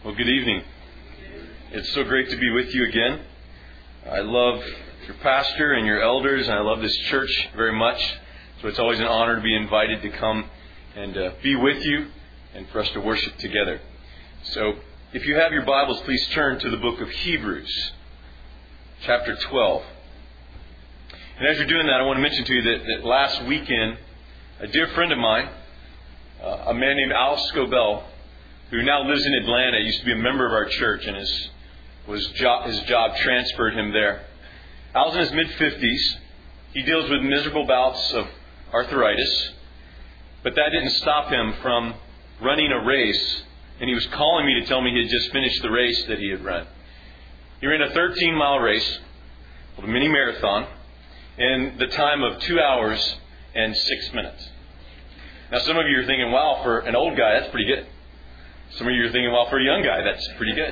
Well, good evening. It's so great to be with you again. I love your pastor and your elders, and I love this church very much. So it's always an honor to be invited to come and be with you and for us to worship together. So if you have your Bibles, please turn to the book of Hebrews, chapter 12. And as you're doing that, I want to mention to you that last weekend, a dear friend of mine, a man named Al Scobell, who now lives in Atlanta, used to be a member of our church, and his job transferred him there. Al's in his mid-50s. He deals with miserable bouts of arthritis, but that didn't stop him from running a race, and he was calling me to tell me he had just finished the race that he had run. He ran a 13-mile race, called a mini marathon, in the time of 2 hours and 6 minutes. Now, some of you are thinking, wow, for an old guy, that's pretty good. Some of you are thinking, well, for a young guy, that's pretty good.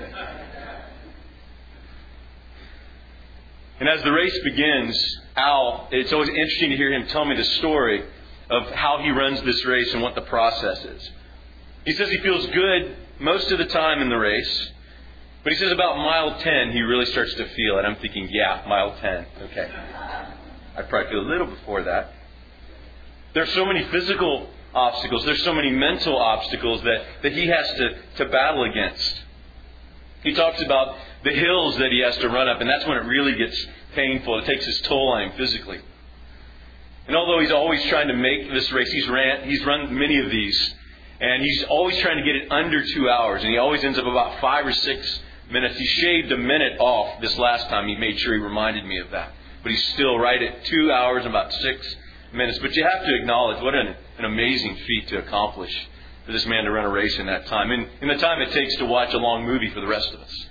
And as the race begins, Al, it's always interesting to hear him tell me the story of how he runs this race and what the process is. He says he feels good most of the time in the race, but he says about mile 10, he really starts to feel it. I'm thinking, yeah, mile 10. Okay. I probably feel a little before that. There's so many physical obstacles. There's so many mental obstacles that he has to battle against. He talks about the hills that he has to run up, and that's when it really gets painful. It takes its toll on him physically. And although he's always trying to make this race, he's run many of these, and he's always trying to get it under 2 hours, and he always ends up about 5 or 6 minutes. He shaved a minute off this last time. He made sure he reminded me of that. But he's still right at 2 hours and about 6 minutes. But you have to acknowledge what an amazing feat to accomplish for this man to run a race in that time. And in the time it takes to watch a long movie for the rest of us.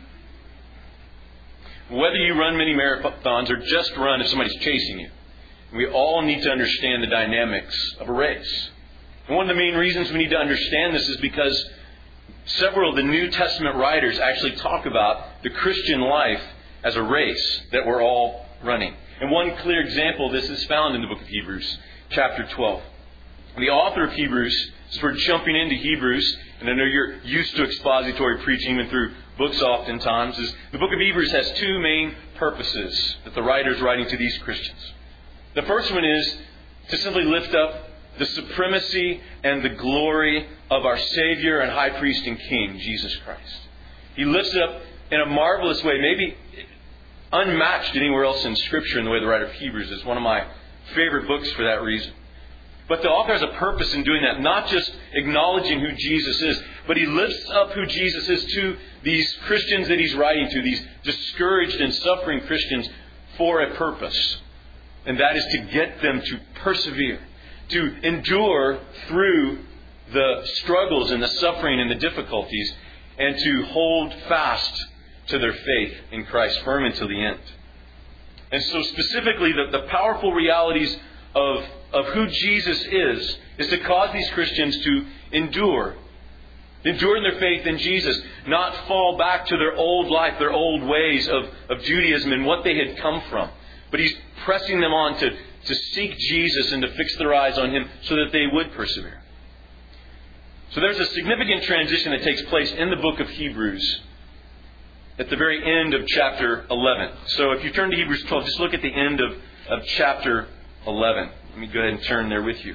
Whether you run many marathons or just run if somebody's chasing you, we all need to understand the dynamics of a race. And one of the main reasons we need to understand this is because several of the New Testament writers actually talk about the Christian life as a race that we're all running. And one clear example of this is found in the book of Hebrews, chapter 12. The author of Hebrews, as we're jumping into Hebrews, and I know you're used to expository preaching even through books oftentimes, is the book of Hebrews has two main purposes that the writer is writing to these Christians. The first one is to simply lift up the supremacy and the glory of our Savior and High Priest and King, Jesus Christ. He lifts it up in a marvelous way, maybe unmatched anywhere else in Scripture in the way the writer of Hebrews is. One of my favorite books for that reason. But the author has a purpose in doing that, not just acknowledging who Jesus is, but he lifts up who Jesus is to these Christians that he's writing to, these discouraged and suffering Christians, for a purpose. And that is to get them to persevere, to endure through the struggles and the suffering and the difficulties, and to hold fast to their faith in Christ, firm until the end. And so specifically, the powerful realities of who Jesus is to cause these Christians to endure in their faith in Jesus, not fall back to their old life, their old ways of Judaism and what they had come from. But he's pressing them on to seek Jesus and to fix their eyes on Him so that they would persevere. So there's a significant transition that takes place in the book of Hebrews at the very end of chapter 11. So if you turn to Hebrews 12, just look at the end of chapter 11. Let me go ahead and turn there with you.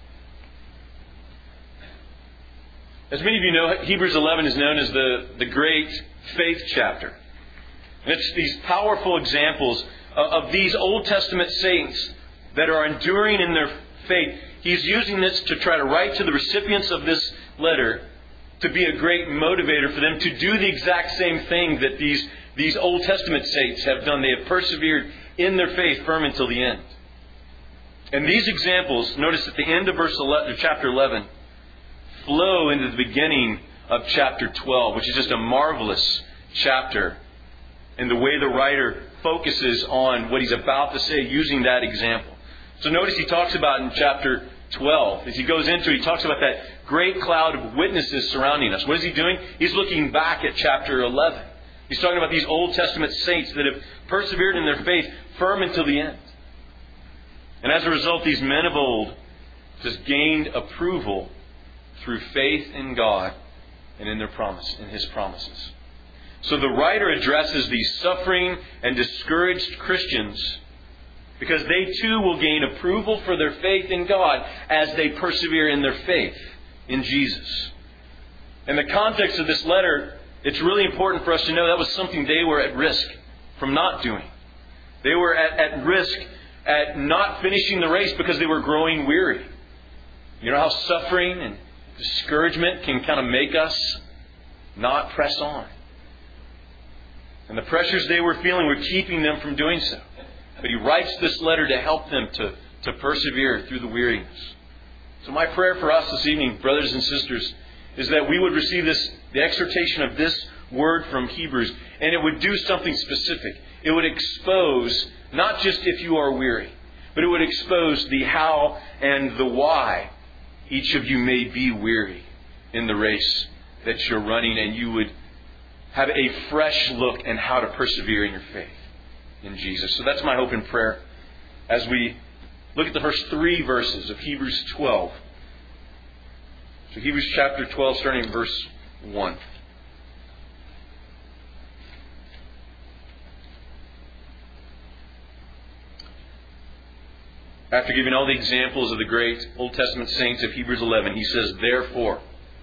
As many of you know, Hebrews 11 is known as the great faith chapter. And it's these powerful examples of these Old Testament saints that are enduring in their faith. He's using this to try to write to the recipients of this letter to be a great motivator for them to do the exact same thing that these Old Testament saints have done. They have persevered in their faith firm until the end. And these examples, notice at the end of chapter 11, flow into the beginning of chapter 12, which is just a marvelous chapter. And the way the writer focuses on what he's about to say using that example. So notice he talks about in chapter 12, as he goes into it, he talks about that great cloud of witnesses surrounding us. What is he doing? He's looking back at chapter 11. He's talking about these Old Testament saints that have persevered in their faith firm until the end. And as a result, these men of old just gained approval through faith in God and in His promises. So the writer addresses these suffering and discouraged Christians because they too will gain approval for their faith in God as they persevere in their faith in Jesus. In the context of this letter, it's really important for us to know that was something they were at risk from not doing. They were at risk at not finishing the race because they were growing weary. You know how suffering and discouragement can kind of make us not press on. And the pressures they were feeling were keeping them from doing so. But he writes this letter to help them to persevere through the weariness. So my prayer for us this evening, brothers and sisters, is that we would receive the exhortation of this word from Hebrews, and it would do something specific. It would expose, not just if you are weary, but it would expose the how and the why each of you may be weary in the race that you're running, and you would have a fresh look at how to persevere in your faith in Jesus. So that's my hope and prayer as we look at the first 3 verses of Hebrews 12. So Hebrews chapter 12, starting in verse 1. After giving all the examples of the great Old Testament saints of Hebrews 11, he says, "Therefore,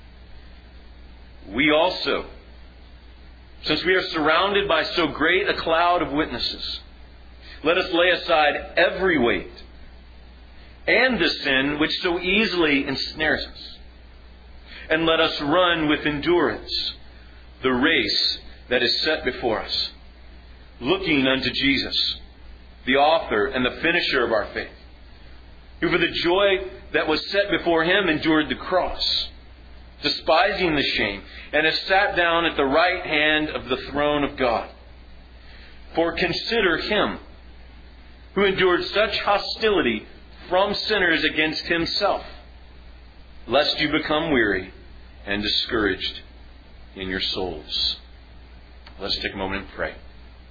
we also, since we are surrounded by so great a cloud of witnesses, let us lay aside every weight and the sin which so easily ensnares us, and let us run with endurance the race that is set before us, looking unto Jesus, the author and the finisher of our faith, who for the joy that was set before him endured the cross, despising the shame, and has sat down at the right hand of the throne of God. For consider him who endured such hostility from sinners against himself, lest you become weary and discouraged in your souls." Let's take a moment and pray.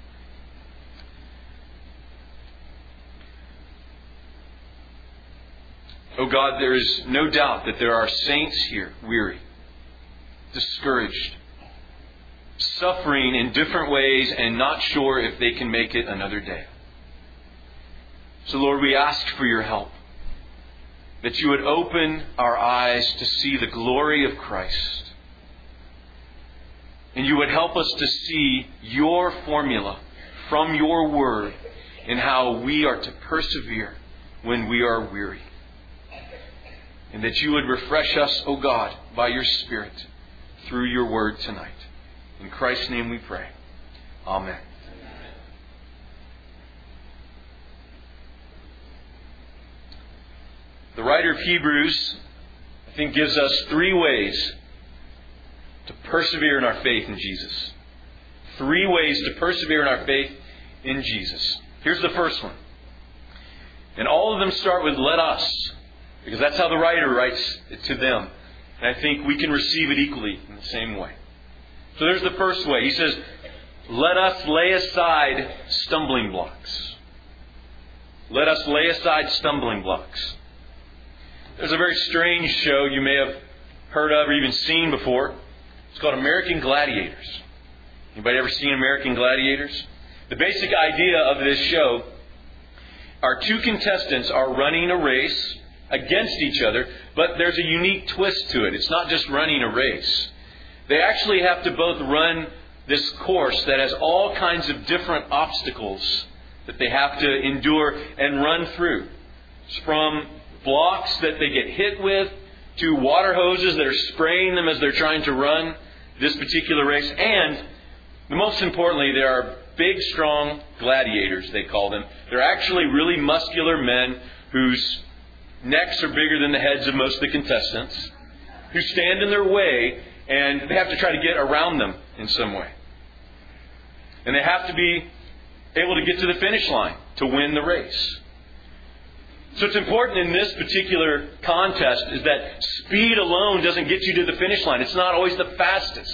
Oh God, there is no doubt that there are saints here, weary, discouraged, suffering in different ways and not sure if they can make it another day. So Lord, we ask for your help, that you would open our eyes to see the glory of Christ. And you would help us to see your formula from your word in how we are to persevere when we are weary. And that you would refresh us, O God, by your Spirit through your word tonight. In Christ's name we pray. Amen. The writer of Hebrews, I think, gives us 3 ways to persevere in our faith in Jesus. 3 ways to persevere in our faith in Jesus. Here's the first one. And all of them start with "let us," because that's how the writer writes it to them. And I think we can receive it equally in the same way. So there's the first way. He says, let us lay aside stumbling blocks. Let us lay aside stumbling blocks. There's a very strange show you may have heard of or even seen before. It's called American Gladiators. Anybody ever seen American Gladiators? The basic idea of this show are 2 contestants are running a race against each other, but there's a unique twist to it. It's not just running a race. They actually have to both run this course that has all kinds of different obstacles that they have to endure and run through. It's from blocks that they get hit with to water hoses that are spraying them as they're trying to run this particular race. And most importantly, there are big, strong gladiators, they call them. They're actually really muscular men whose necks are bigger than the heads of most of the contestants, who stand in their way, and they have to try to get around them in some way. And they have to be able to get to the finish line to win the race. So it's important in this particular contest is that speed alone doesn't get you to the finish line. It's not always the fastest.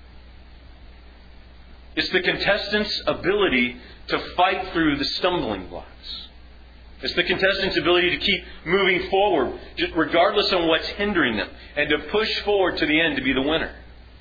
It's the contestant's ability to fight through the stumbling blocks. It's the contestant's ability to keep moving forward, regardless of what's hindering them, and to push forward to the end to be the winner.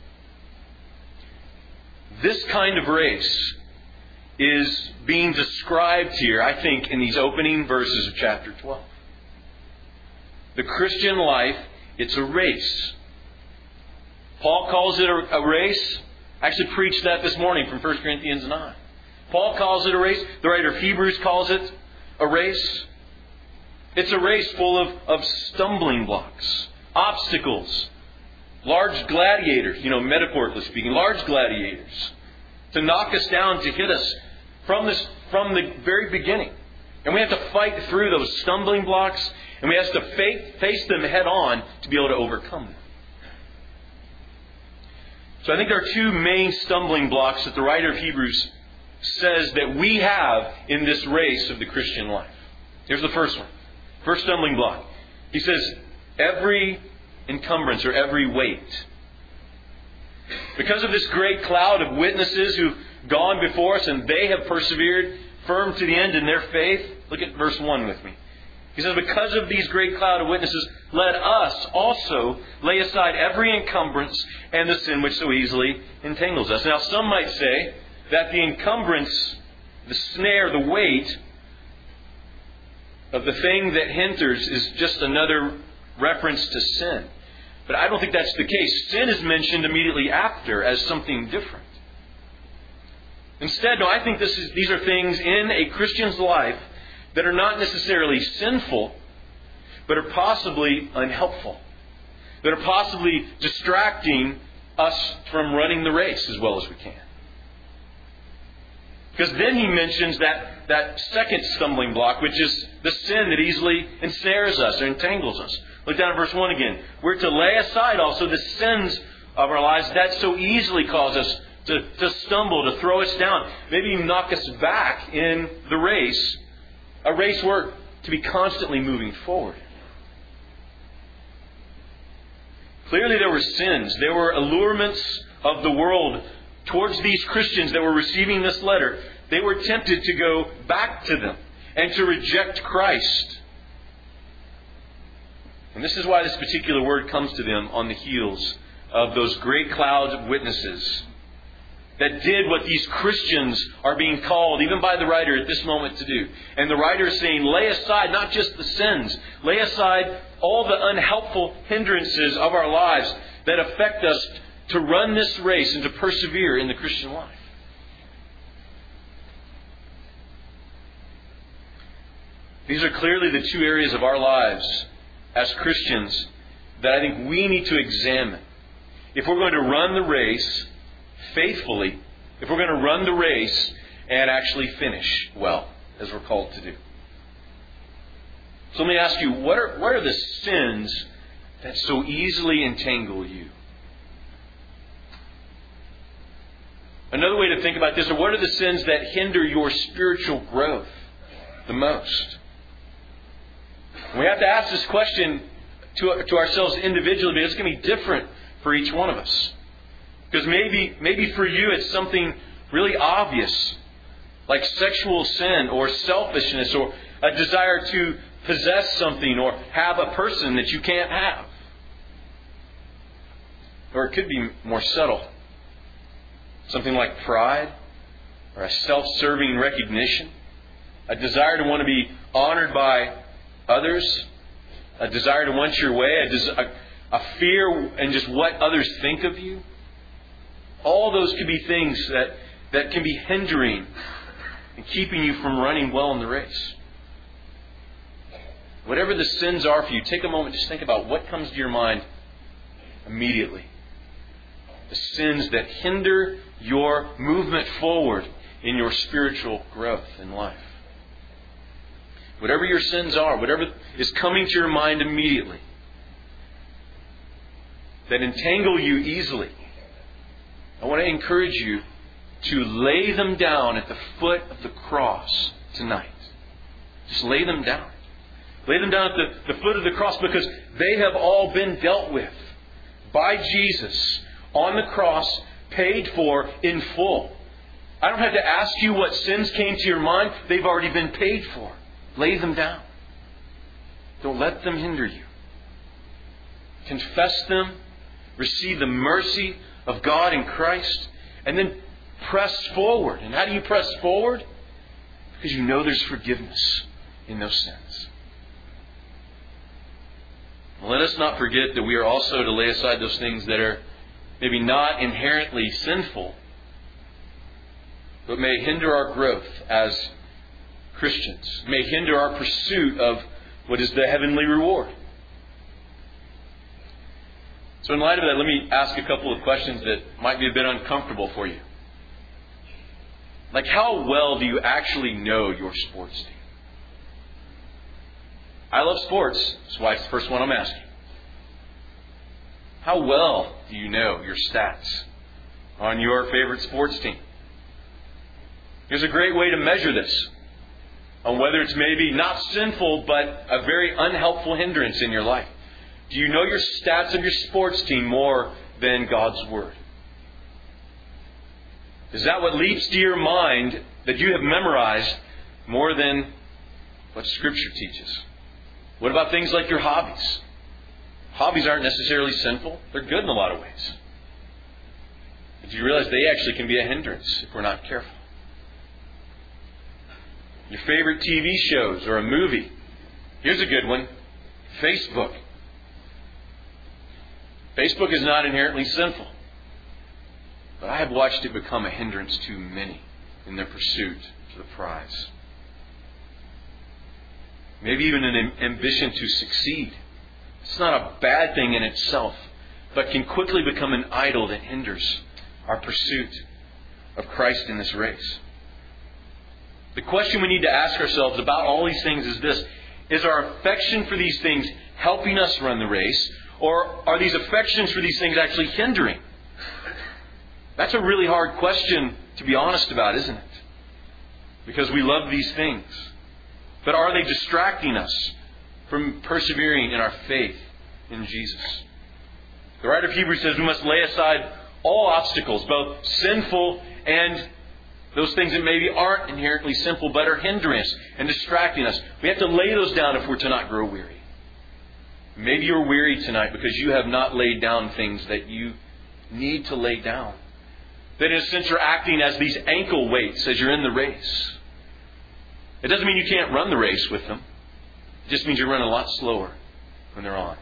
This kind of race is being described here, I think, in these opening verses of chapter 12. The Christian life, it's a race. Paul calls it a race. I actually preached that this morning from 1 Corinthians 9. Paul calls it a race. The writer of Hebrews calls it a race. It's a race full of stumbling blocks, obstacles, large gladiators, metaphorically speaking, large gladiators, to knock us down, to hit us from the very beginning. And we have to fight through those stumbling blocks, and we have to face them head on to be able to overcome them. So I think there are two main stumbling blocks that the writer of Hebrews says that we have in this race of the Christian life. Here's the first one. First stumbling block. He says, every encumbrance or every weight. Because of this great cloud of witnesses who've gone before us and they have persevered firm to the end in their faith. Look at verse 1 with me. He says, because of these great cloud of witnesses, let us also lay aside every encumbrance and the sin which so easily entangles us. Now, some might say that the encumbrance, the snare, the weight of the thing that hinders is just another reference to sin. But I don't think that's the case. Sin is mentioned immediately after as something different. Instead, no, I think these are things in a Christian's life that are not necessarily sinful, but are possibly unhelpful. That are possibly distracting us from running the race as well as we can. Because then he mentions that second stumbling block, which is the sin that easily ensnares us or entangles us. Look down at verse 1 again. We're to lay aside also the sins of our lives that so easily cause us to stumble, to throw us down, maybe even knock us back in the race. A race we're to be constantly moving forward. Clearly there were sins. There were allurements of the world towards these Christians that were receiving this letter. They were tempted to go back to them and to reject Christ. And this is why this particular word comes to them on the heels of those great clouds of witnesses that did what these Christians are being called, even by the writer at this moment, to do. And the writer is saying, lay aside not just the sins, lay aside all the unhelpful hindrances of our lives that affect us to run this race and to persevere in the Christian life. These are clearly the two areas of our lives as Christians that I think we need to examine. If we're going to run the race faithfully, if we're going to run the race and actually finish well, as we're called to do. So let me ask you, what are the sins that so easily entangle you? Another way to think about this, or what are the sins that hinder your spiritual growth the most? We have to ask this question to ourselves individually, but it's going to be different for each one of us. Because maybe for you it's something really obvious, like sexual sin or selfishness or a desire to possess something or have a person that you can't have. Or it could be more subtle. Something like pride or a self-serving recognition, a desire to want to be honored by others, a desire to want your way, a fear and just what others think of you. All those could be things that can be hindering and keeping you from running well in the race. Whatever the sins are for you, take a moment, just think about what comes to your mind immediately. The sins that hinder your movement forward in your spiritual growth in life. Whatever your sins are, whatever is coming to your mind immediately, that entangle you easily, I want to encourage you to lay them down at the foot of the cross tonight. Just lay them down. Lay them down at the foot of the cross, because they have all been dealt with by Jesus on the cross, paid for in full. I don't have to ask you what sins came to your mind. They've already been paid for. Lay them down. Don't let them hinder you. Confess them. Receive the mercy of God in Christ. And then press forward. And how do you press forward? Because you know there's forgiveness in those sins. Let us not forget that we are also to lay aside those things that are maybe not inherently sinful, but may hinder our growth as Christians, may hinder our pursuit of what is the heavenly reward. So in light of that, let me ask a couple of questions that might be a bit uncomfortable for you. Like, how well do you actually know your sports team? I love sports. That's why it's the first one I'm asking. How well do you know your stats on your favorite sports team? There's a great way to measure this on whether it's maybe not sinful, but a very unhelpful hindrance in your life. Do you know your stats of your sports team more than God's Word? Is that what leaps to your mind that you have memorized more than what Scripture teaches? What about things like your hobbies? Hobbies aren't necessarily sinful. They're good in a lot of ways. But you realize they actually can be a hindrance if we're not careful. Your favorite TV shows or a movie. Here's a good one. Facebook. Facebook is not inherently sinful. But I have watched it become a hindrance to many in their pursuit to the prize. Maybe even an ambition to succeed. It's not a bad thing in itself, but can quickly become an idol that hinders our pursuit of Christ in this race. The question we need to ask ourselves about all these things is this: is our affection for these things helping us run the race, or are these affections for these things actually hindering? That's a really hard question to be honest about, isn't it? Because we love these things. But are they distracting us from persevering in our faith in Jesus? The writer of Hebrews says we must lay aside all obstacles, both sinful and those things that maybe aren't inherently sinful but are hindering us and distracting us. We have to lay those down if we're to not grow weary. Maybe you're weary tonight because you have not laid down things that you need to lay down. That in a sense are acting as these ankle weights as you're in the race. It doesn't mean you can't run the race with them. It just means you run a lot slower when they're on.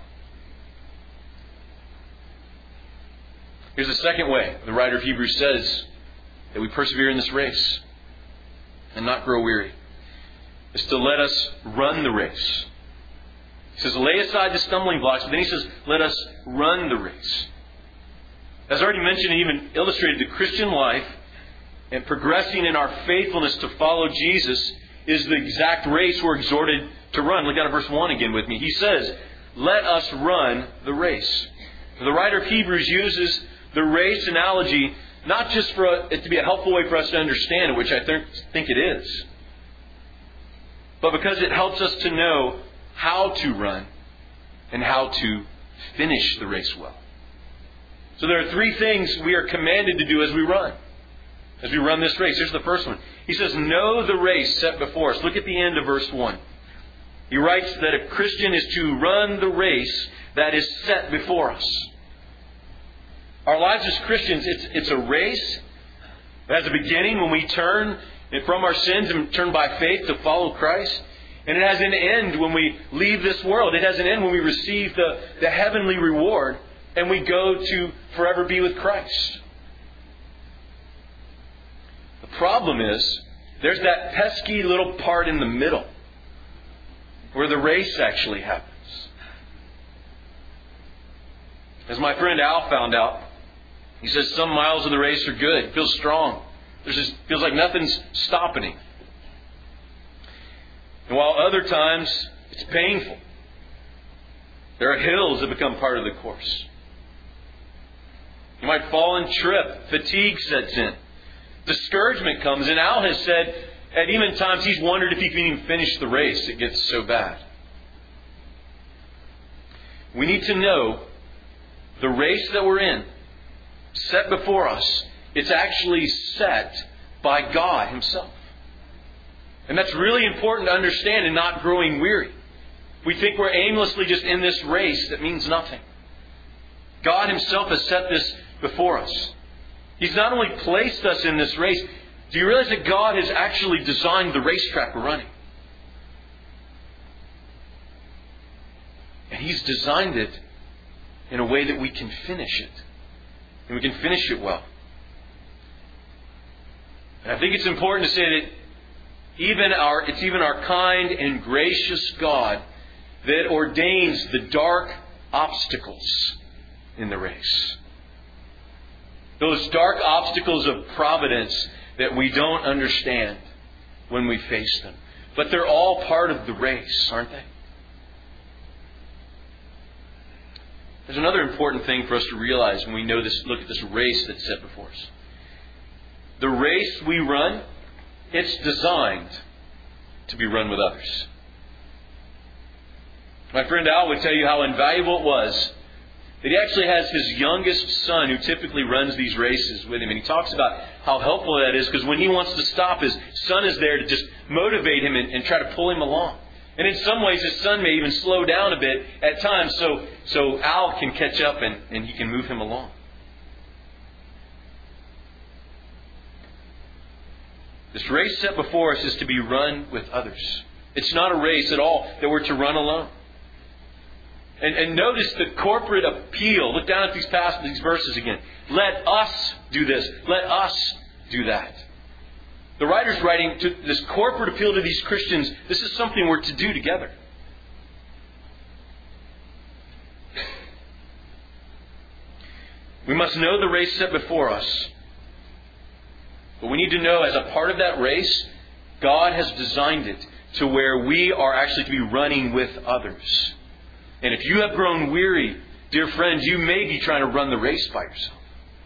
Here's the second way the writer of Hebrews says that we persevere in this race and not grow weary. Is to let us run the race. He says, lay aside the stumbling blocks, but then he says, let us run the race. As I already mentioned and even illustrated, the Christian life and progressing in our faithfulness to follow Jesus is the exact race we're exhorted to run. Look down at verse 1 again with me. He says, let us run the race. The writer of Hebrews uses the race analogy not just for it to be a helpful way for us to understand it, which I think it is, but because it helps us to know how to run and how to finish the race well. So there are three things we are commanded to do as we run this race. Here's the first one. He says, know the race set before us. Look at the end of verse 1. He writes that a Christian is to run the race that is set before us. Our lives as Christians, it's a race. It has a beginning when we turn from our sins and turn by faith to follow Christ. And it has an end when we leave this world. It has an end when we receive the heavenly reward and we go to forever be with Christ. The problem is, there's that pesky little part in the middle where the race actually happens. As my friend Al found out, he says some miles of the race are good. It feels strong. Feels like nothing's stopping him. And while other times it's painful. There are hills that become part of the course. You might fall and trip. Fatigue sets in. Discouragement comes. And Al has said at even times he's wondered if he can even finish the race. It gets so bad. We need to know the race that we're in, set before us, it's actually set by God Himself. And that's really important to understand in not growing weary. We think we're aimlessly just in this race that means nothing. God Himself has set this before us. He's not only placed us in this race, do you realize that God has actually designed the racetrack we're running? And He's designed it in a way that we can finish it. And we can finish it well. And I think it's important to say that it's even our kind and gracious God that ordains the dark obstacles in the race. Those dark obstacles of providence that we don't understand when we face them. But they're all part of the race, aren't they? There's another important thing for us to realize when we look at this race that's set before us. The race we run, it's designed to be run with others. My friend Al would tell you how invaluable it was that he actually has his youngest son who typically runs these races with him. And he talks about how helpful that is because when he wants to stop, his son is there to just motivate him and try to pull him along. And in some ways, his son may even slow down a bit at times so Al can catch up and he can move him along. This race set before us is to be run with others. It's not a race at all that we're to run alone. And notice the corporate appeal. Look down at these verses again. Let us do this. Let us do that. The writer's writing to this corporate appeal to these Christians. This is something we're to do together. We must know the race set before us. But we need to know as a part of that race, God has designed it to where we are actually to be running with others. And if you have grown weary, dear friends, you may be trying to run the race by yourself.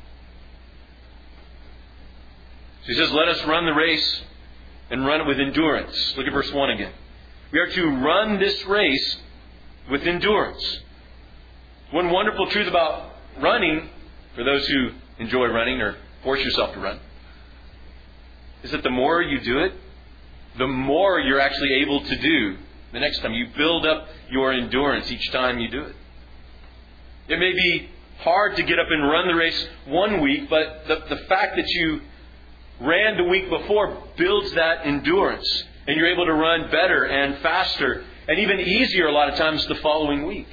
So he says, let us run the race and run it with endurance. Look at verse 1 again. We are to run this race with endurance. One wonderful truth about running, for those who enjoy running or force yourself to run, is that the more you do it, the more you're actually able to do the next time. You build up your endurance each time you do it. It may be hard to get up and run the race one week, but the fact that you ran the week before builds that endurance. And you're able to run better and faster and even easier a lot of times the following week.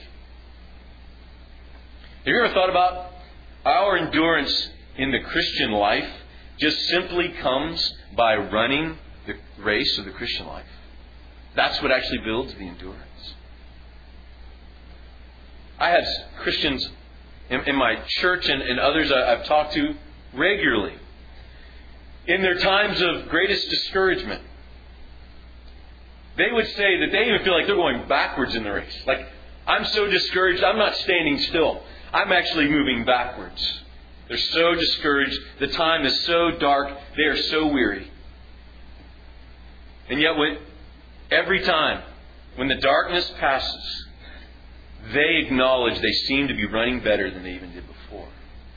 Have you ever thought about our endurance in the Christian life just simply comes by running the race of the Christian life? That's what actually builds the endurance. I have Christians in my church and others I've talked to regularly. In their times of greatest discouragement, they would say that they even feel like they're going backwards in the race. Like, I'm so discouraged, I'm not standing still. I'm actually moving backwards. They're so discouraged. The time is so dark. They are so weary. And yet, every time when the darkness passes, they acknowledge they seem to be running better than they even did before.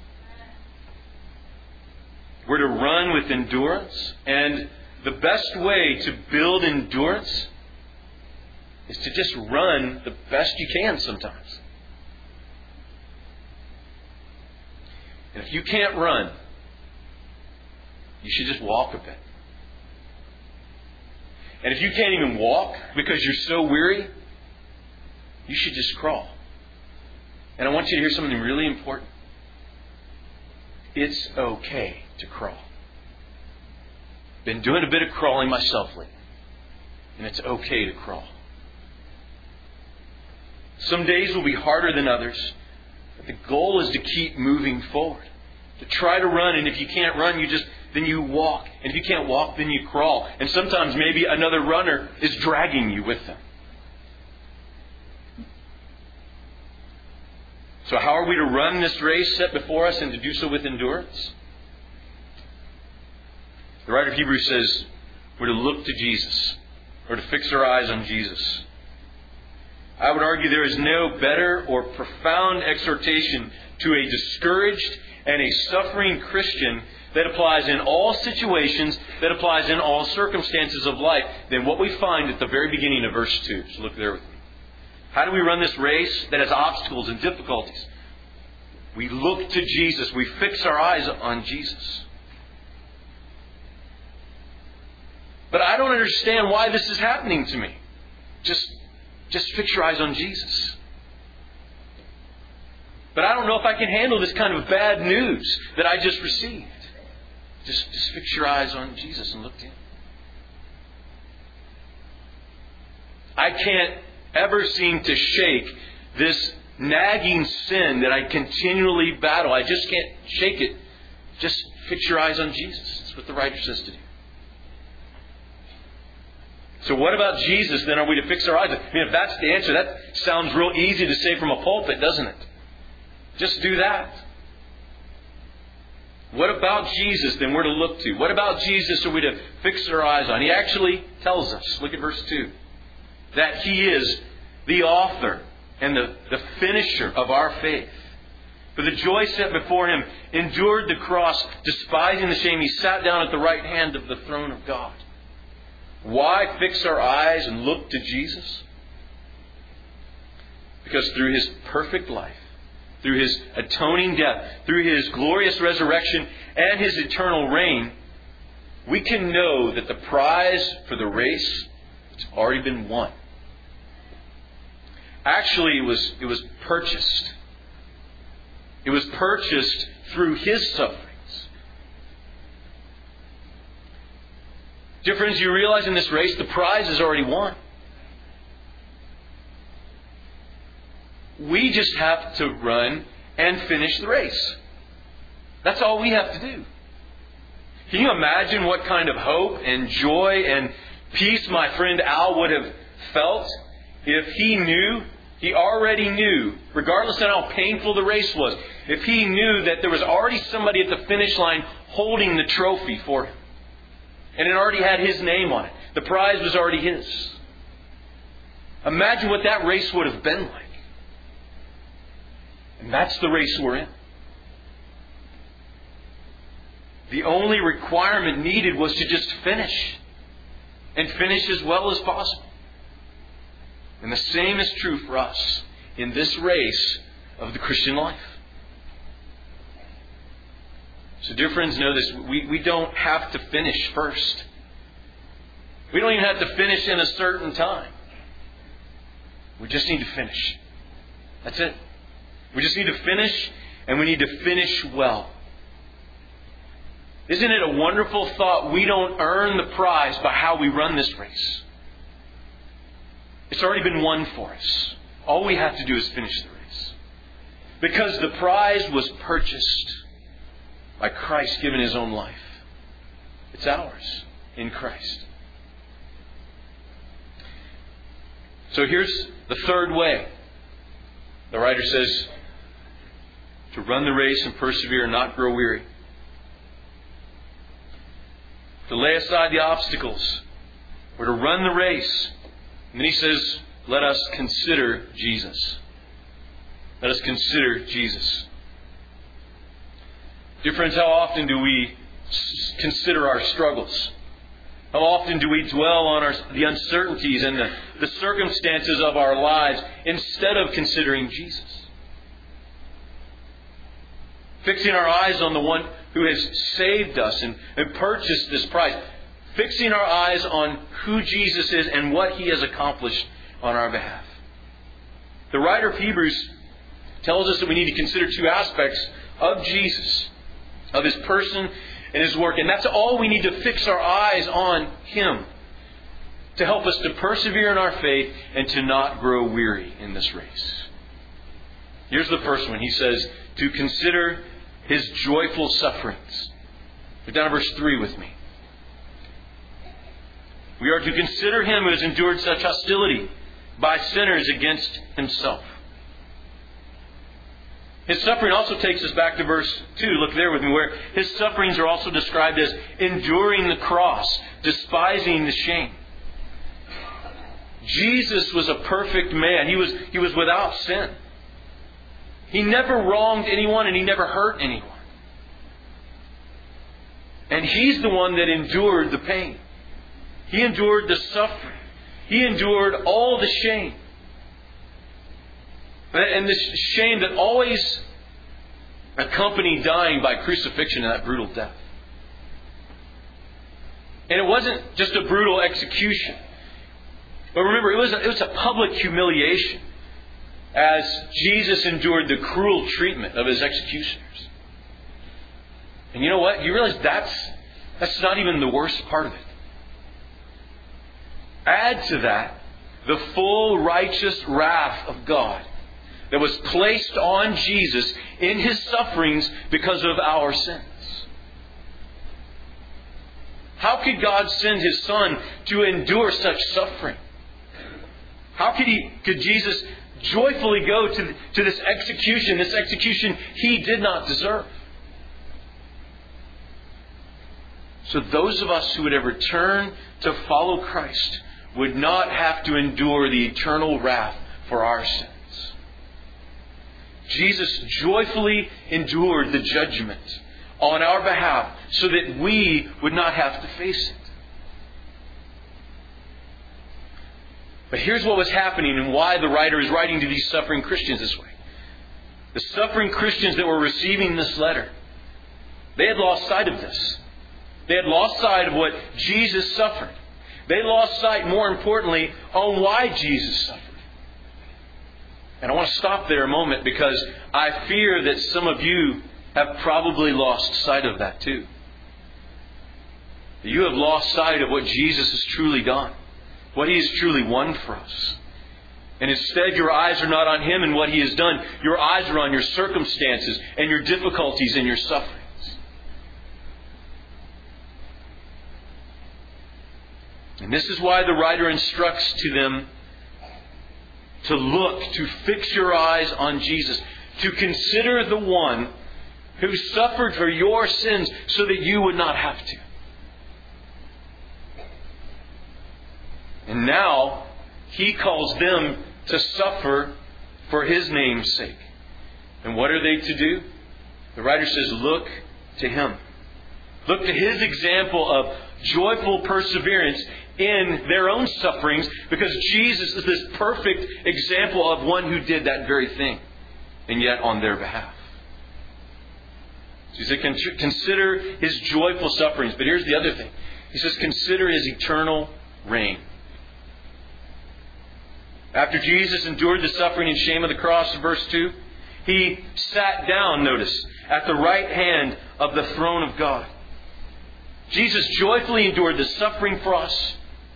We're to run with endurance. And the best way to build endurance is to just run the best you can sometimes. And if you can't run, you should just walk a bit. And if you can't even walk because you're so weary, you should just crawl. And I want you to hear something really important. It's okay to crawl. Been doing a bit of crawling myself lately. And it's okay to crawl. Some days will be harder than others. But the goal is to keep moving forward. To try to run, and if you can't run, then you walk. And if you can't walk, then you crawl. And sometimes maybe another runner is dragging you with them. So how are we to run this race set before us and to do so with endurance? The writer of Hebrews says we're to look to Jesus, or to fix our eyes on Jesus. I would argue there is no better or profound exhortation to a discouraged and a suffering Christian that applies in all situations, that applies in all circumstances of life, than what we find at the very beginning of verse 2. So look there with me. How do we run this race that has obstacles and difficulties? We look to Jesus. We fix our eyes on Jesus. But I don't understand why this is happening to me. Just fix your eyes on Jesus. But I don't know if I can handle this kind of bad news that I just received. Just fix your eyes on Jesus and look to Him. I can't ever seem to shake this nagging sin that I continually battle. I just can't shake it. Just fix your eyes on Jesus. That's what the writer says to do. So what about Jesus then are we to fix our eyes? I mean, if that's the answer, that sounds real easy to say from a pulpit, doesn't it? Just do that. What about Jesus then we're to look to? What about Jesus are we to fix our eyes on? He actually tells us, look at verse 2, that He is the author and the finisher of our faith. For the joy set before Him, endured the cross, despising the shame. He sat down at the right hand of the throne of God. Why fix our eyes and look to Jesus? Because through His perfect life, through His atoning death, through His glorious resurrection, and His eternal reign, we can know that the prize for the race has already been won. Actually, it was purchased. It was purchased through His sufferings. Dear friends, you realize in this race, the prize is already won. We just have to run and finish the race. That's all we have to do. Can you imagine what kind of hope and joy and peace my friend Al would have felt if he already knew, regardless of how painful the race was, if he knew that there was already somebody at the finish line holding the trophy for him. And it already had his name on it. The prize was already his. Imagine what that race would have been like. And that's the race we're in. The only requirement needed was to just finish. And finish as well as possible. And the same is true for us in this race of the Christian life. So dear friends, know this. We don't have to finish first. We don't even have to finish in a certain time. We just need to finish. That's it. We just need to finish, and we need to finish well. Isn't it a wonderful thought? We don't earn the prize by how we run this race. It's already been won for us. All we have to do is finish the race. Because the prize was purchased by Christ giving His own life. It's ours in Christ. So here's the third way. The writer says to run the race and persevere and not grow weary. To lay aside the obstacles. We're to run the race. And then he says, let us consider Jesus. Let us consider Jesus. Dear friends, how often do we consider our struggles? How often do we dwell on the uncertainties and the circumstances of our lives instead of considering Jesus? Fixing our eyes on the one who has saved us and purchased this prize. Fixing our eyes on who Jesus is and what He has accomplished on our behalf. The writer of Hebrews tells us that we need to consider two aspects of Jesus, of His person and His work. And that's all we need to fix our eyes on Him to help us to persevere in our faith and to not grow weary in this race. Here's the first one. He says to consider His joyful sufferings. Go down to verse 3 with me. We are to consider Him who has endured such hostility by sinners against Himself. His suffering also takes us back to verse 2. Look there with me, where His sufferings are also described as enduring the cross, despising the shame. Jesus was a perfect man. He was without sin. He never wronged anyone and He never hurt anyone. And He's the one that endured the pain. He endured the suffering. He endured all the shame. And this shame that always a company dying by crucifixion and that brutal death. And it wasn't just a brutal execution. But remember, it was a public humiliation as Jesus endured the cruel treatment of His executioners. And you know what? You realize that's not even the worst part of it. Add to that the full righteous wrath of God that was placed on Jesus in His sufferings because of our sins. How could God send His Son to endure such suffering? How could Jesus joyfully go to this execution He did not deserve? So those of us who would ever turn to follow Christ would not have to endure the eternal wrath for our sins. Jesus joyfully endured the judgment on our behalf so that we would not have to face it. But here's what was happening and why the writer is writing to these suffering Christians this way. The suffering Christians that were receiving this letter, they had lost sight of this. They had lost sight of what Jesus suffered. They lost sight, more importantly, on why Jesus suffered. And I want to stop there a moment because I fear that some of you have probably lost sight of that too. You have lost sight of what Jesus has truly done, what He has truly won for us. And instead your eyes are not on Him and what He has done. Your eyes are on your circumstances and your difficulties and your sufferings. And this is why the writer instructs to them to look, to fix your eyes on Jesus, to consider the one who suffered for your sins so that you would not have to. And now He calls them to suffer for His name's sake. And what are they to do? The writer says, look to Him. Look to His example of joyful perseverance in their own sufferings, because Jesus is this perfect example of one who did that very thing, and yet on their behalf. So he said, consider His joyful sufferings. But here's the other thing. He says, consider His eternal reign. After Jesus endured the suffering and shame of the cross in verse 2, He sat down, notice, at the right hand of the throne of God. Jesus joyfully endured the suffering for us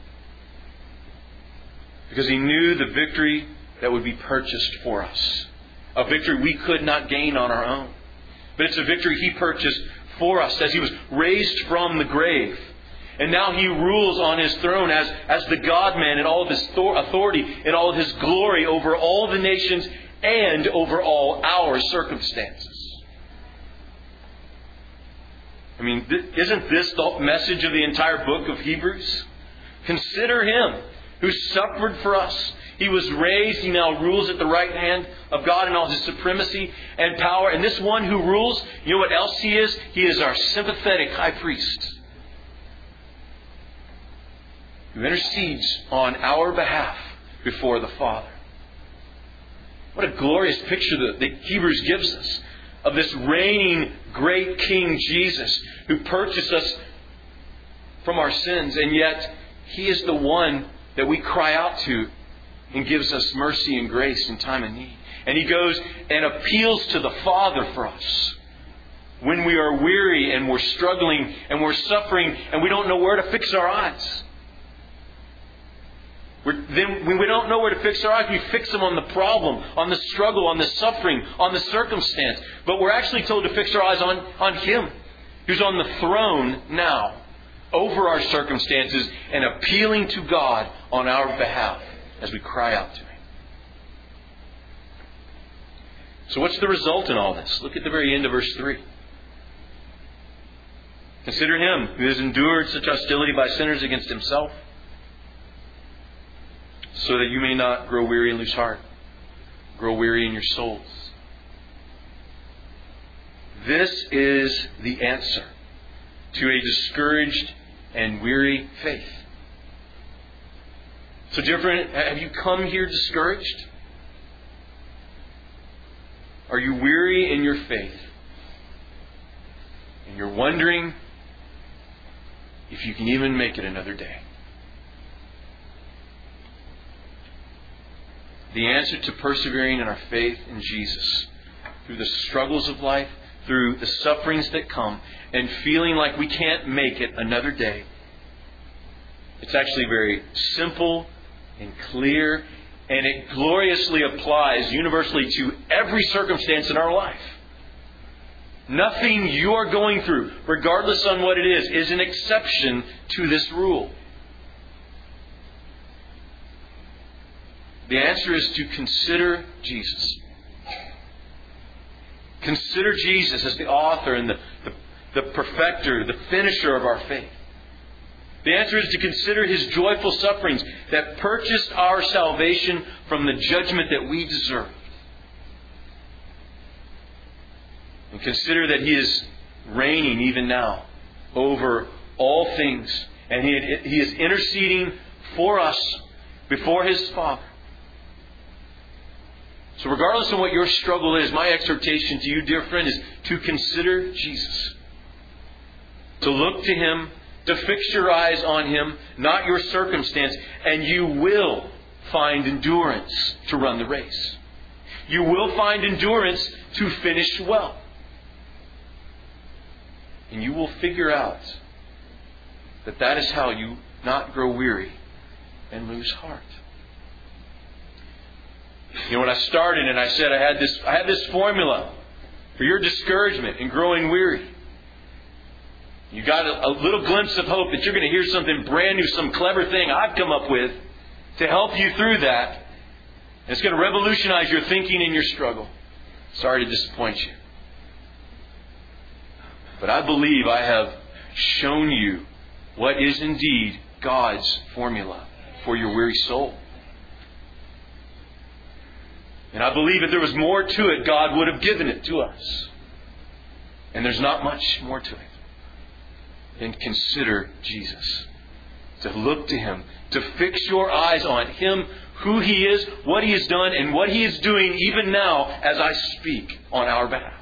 because He knew the victory that would be purchased for us. A victory we could not gain on our own. But it's a victory He purchased for us as He was raised from the grave. And now He rules on His throne as the God-man in all of His authority, in all of His glory over all the nations and over all our circumstances. I mean, isn't this the message of the entire book of Hebrews? Consider Him who suffered for us. He was raised. He now rules at the right hand of God in all His supremacy and power. And this one who rules, you know what else He is? He is our sympathetic high priest, who intercedes on our behalf before the Father. What a glorious picture that Hebrews gives us of this reigning great King Jesus, who purchased us from our sins, and yet He is the one that we cry out to and gives us mercy and grace in time of need. And He goes and appeals to the Father for us when we are weary and we're struggling and we're suffering and we don't know where to fix our eyes. Then when we don't know where to fix our eyes, we fix them on the problem, on the struggle, on the suffering, on the circumstance. But we're actually told to fix our eyes on Him, who's on the throne now, over our circumstances and appealing to God on our behalf as we cry out to Him. So what's the result in all this? Look at the very end of verse 3. Consider Him who has endured such hostility by sinners against Himself, so that you may not grow weary and lose heart, grow weary in your souls. This is the answer to a discouraged and weary faith. So dear friend, have you come here discouraged? Are you weary in your faith? and you're wondering if you can even make it another day. The answer to persevering in our faith in Jesus through the struggles of life, through the sufferings that come, and feeling like we can't make it another day, it's actually very simple and clear, and it gloriously applies universally to every circumstance in our life. Nothing you are going through, regardless on what it is an exception to this rule. The answer is to consider Jesus. Consider Jesus as the author and the perfecter, the finisher of our faith. The answer is to consider His joyful sufferings that purchased our salvation from the judgment that we deserve. And consider that He is reigning even now over all things. And He is interceding for us before His Father. So regardless of what your struggle is, my exhortation to you, dear friend, is to consider Jesus. To look to Him, to fix your eyes on Him, not your circumstance, and you will find endurance to run the race. You will find endurance to finish well. And you will figure out that is how you not grow weary and lose heart. You know, when I started and I said I had this formula for your discouragement and growing weary. You got a little glimpse of hope that you're going to hear something brand new, some clever thing I've come up with to help you through that. And it's going to revolutionize your thinking and your struggle. Sorry to disappoint you. But I believe I have shown you what is indeed God's formula for your weary soul. And I believe if there was more to it, God would have given it to us. And there's not much more to it. Then consider Jesus. To look to Him. To fix your eyes on Him, who He is, what He has done, and what He is doing even now as I speak on our behalf.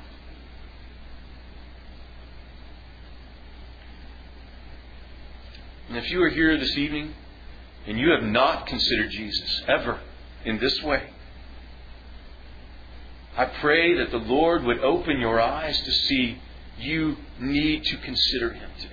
And if you are here this evening and you have not considered Jesus ever in this way, I pray that the Lord would open your eyes to see you need to consider Him today.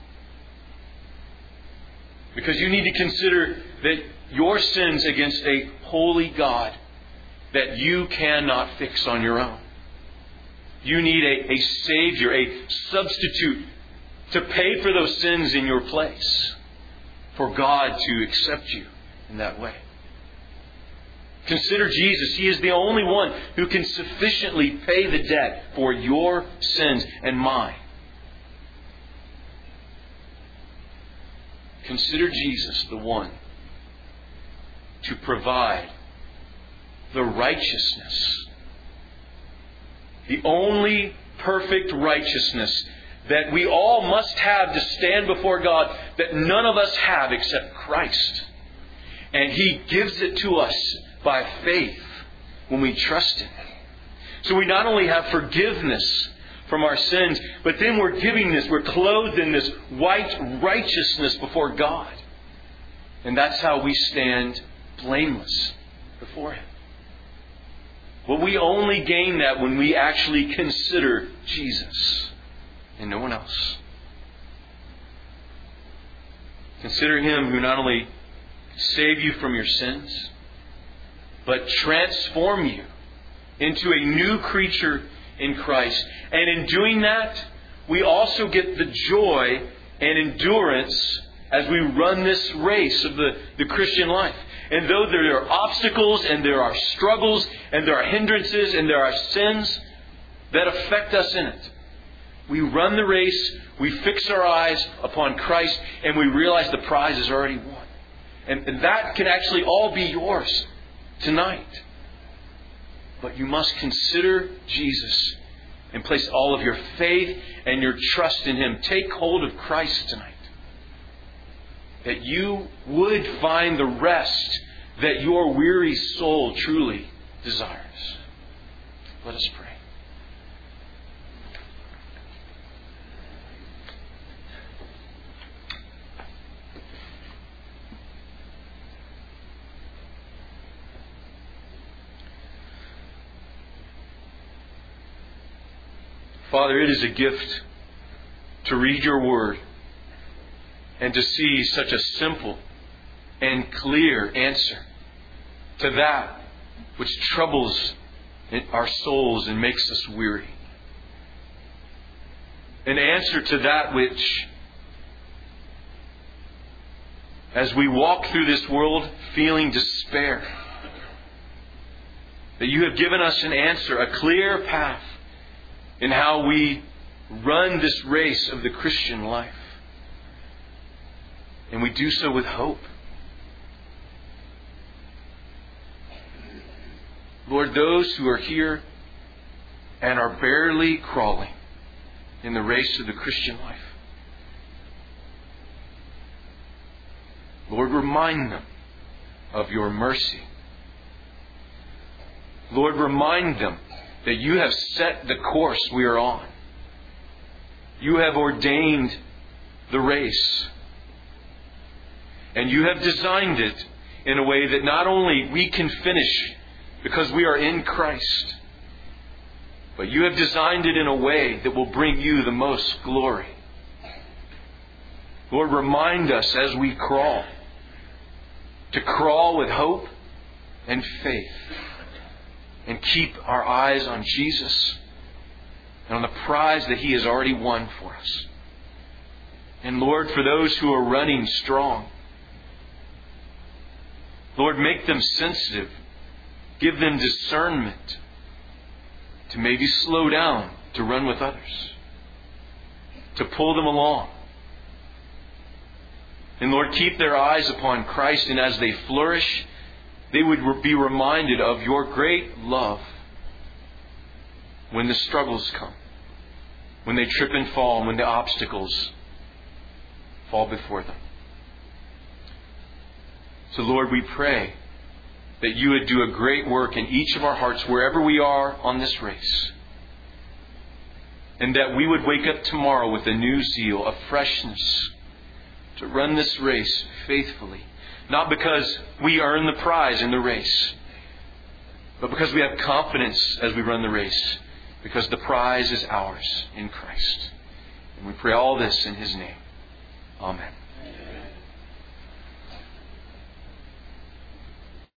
Because you need to consider that your sins against a holy God that you cannot fix on your own. You need a Savior, a substitute to pay for those sins in your place. For God to accept you in that way. Consider Jesus. He is the only one who can sufficiently pay the debt for your sins and mine. Consider Jesus the one to provide the righteousness, the only perfect righteousness that we all must have to stand before God, that none of us have except Christ. And He gives it to us by faith when we trust Him. So we not only have forgiveness from our sins, but then we're clothed in this white righteousness before God. And that's how we stand blameless before Him. But we only gain that when we actually consider Jesus and no one else. Consider Him who not only saved you from your sins, but transform you into a new creature in Christ. And in doing that, we also get the joy and endurance as we run this race of the Christian life. And though there are obstacles and there are struggles and there are hindrances and there are sins that affect us in it, we run the race, we fix our eyes upon Christ, and we realize the prize is already won. And that can actually all be yours tonight. But you must consider Jesus and place all of your faith and your trust in Him. Take hold of Christ tonight. That you would find the rest that your weary soul truly desires. Let us pray. Father, it is a gift to read your word and to see such a simple and clear answer to that which troubles our souls and makes us weary. An answer to that which, as we walk through this world feeling despair, that you have given us an answer, a clear path in how we run this race of the Christian life. And we do so with hope. Lord, those who are here and are barely crawling in the race of the Christian life, Lord, remind them of your mercy. Lord, remind them that you have set the course we are on. You have ordained the race. And you have designed it in a way that not only we can finish because we are in Christ, but you have designed it in a way that will bring you the most glory. Lord, remind us as we crawl to crawl with hope and faith and keep our eyes on Jesus and on the prize that He has already won for us. And Lord, for those who are running strong, Lord, make them sensitive. Give them discernment to maybe slow down to run with others, to pull them along. And Lord, keep their eyes upon Christ, and as they flourish, they would be reminded of your great love when the struggles come, when they trip and fall, and when the obstacles fall before them. So Lord, we pray that you would do a great work in each of our hearts wherever we are on this race. And that we would wake up tomorrow with a new zeal, a freshness to run this race faithfully. Not because we earn the prize in the race, but because we have confidence as we run the race, because the prize is ours in Christ. And we pray all this in His name. Amen.